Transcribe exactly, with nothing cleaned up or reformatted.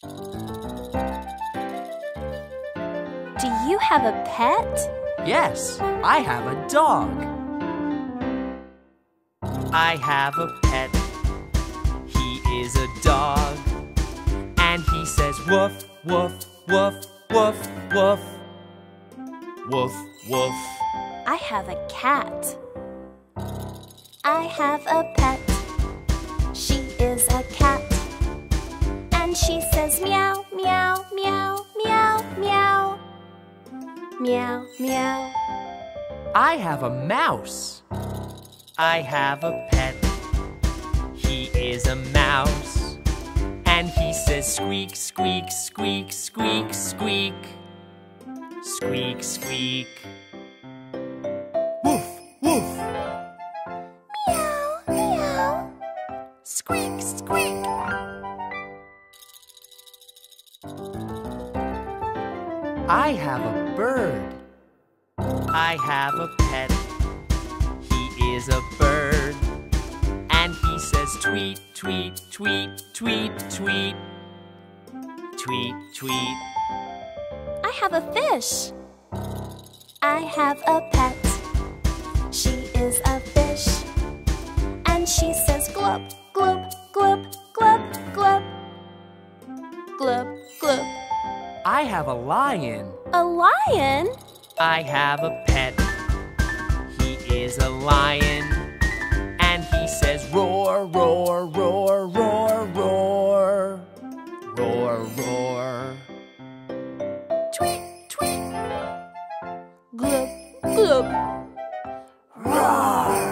Do you have a pet? Yes, I have a dog. I have a pet. He is a dog. And he says woof, woof, woof, woof, woof. Woof, woof. I have a cat. I have a pet. She is a cat. And she says meow, meow, meow, meow, meow. Meow, meow. I have a mouse. I have a pet. He is a mouse. And he says squeak, squeak, squeak, squeak, squeak. Squeak, squeak. Woof, woof. Meow, meow. Squeak, squeak. I have a bird. I have a pet. He is a bird. And he says tweet, tweet, tweet, tweet, tweet. Tweet, tweet. I have a fish. I have a pet. She is a fish. And she says glub, glub, glub, glub, glub. Glub, glub. I have a lion. A lion? I have a pet. He is a lion. And he says roar, roar, roar, roar, roar. Roar, roar. Tweet, tweet. Glub, glub. Roar.